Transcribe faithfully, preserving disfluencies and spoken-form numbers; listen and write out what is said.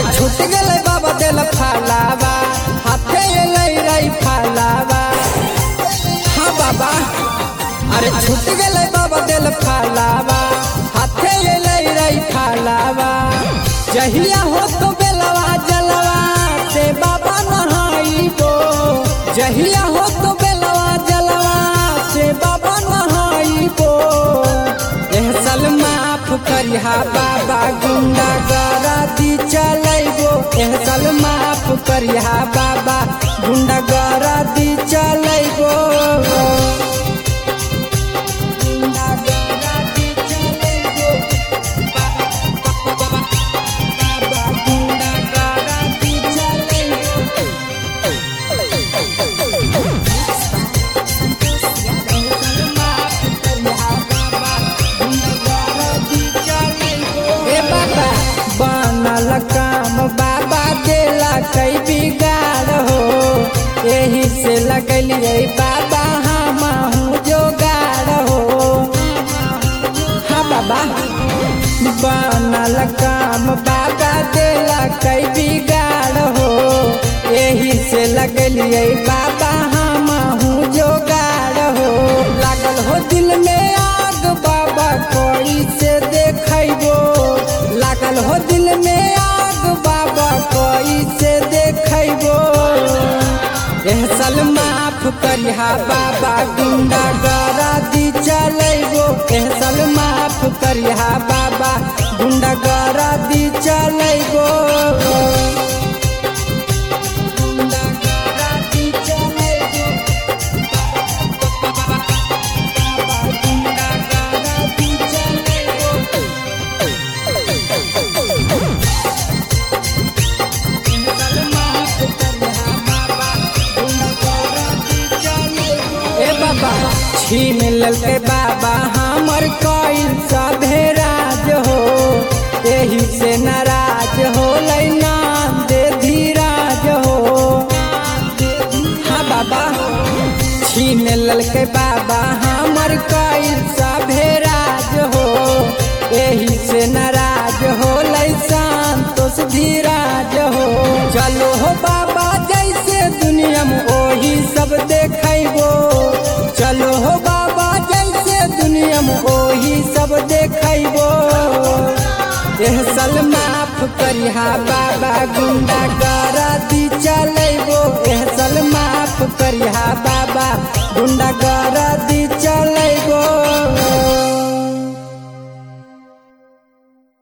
छूट गले बाबा दिल फालावा हाथे लई रही फालावा। हाँ बाबा अरे छूट गले बाबा दिल फालावा हाथे लई रही फालावा। जहिया हो तो बेलवा जलवा से बाबा नहाइबो, जहिया हो तो बेलवा जलवा से बाबा नहाइबो। एह साल माफ करिहा बाबा गुंडा गरादी चलैबो, एह साल माफ करिहा बाबा गुंडा गरादी चलैबो। बनल काम बाबा देला कई बिगाड़ हो, यही से लगलिए बाबा हम जोगाड़ हो। हाँ बाबा बनल काम बाबा देला कई बिगाड़ हो, यही से लगलिए बाबा हम जोगाड़ हो। लागल हो दिल में आग बाबा कोई से देखैबो, लागल हो दिल में आग बाबा कोई से देखैबो। एह साल माफ करिहा बाबा गुंडा गरादी चलैबो, एह साल माफ करिहा बाबा गुंडा गरादी चलैबो। छीन ललके बाबा हमर कईल सभे राज हो, यही से नाराज हो लैना दे धीराज हो। हाँ बाबा छीन ललके बाबा हमर कईल सभे राज हो, यही से नाराज हो लै संतोष धीराज हो। चलो हो बाबा जैसे दुनिया में ओही सब देखैबो, चलो हो बाबा जैसे दुनिया में ओही सब देखैबो। एह साल माफ करिहा बाबा गुंडा गरादी चलैबो, एह साल माफ करिहा बाबा गुंडा गरादी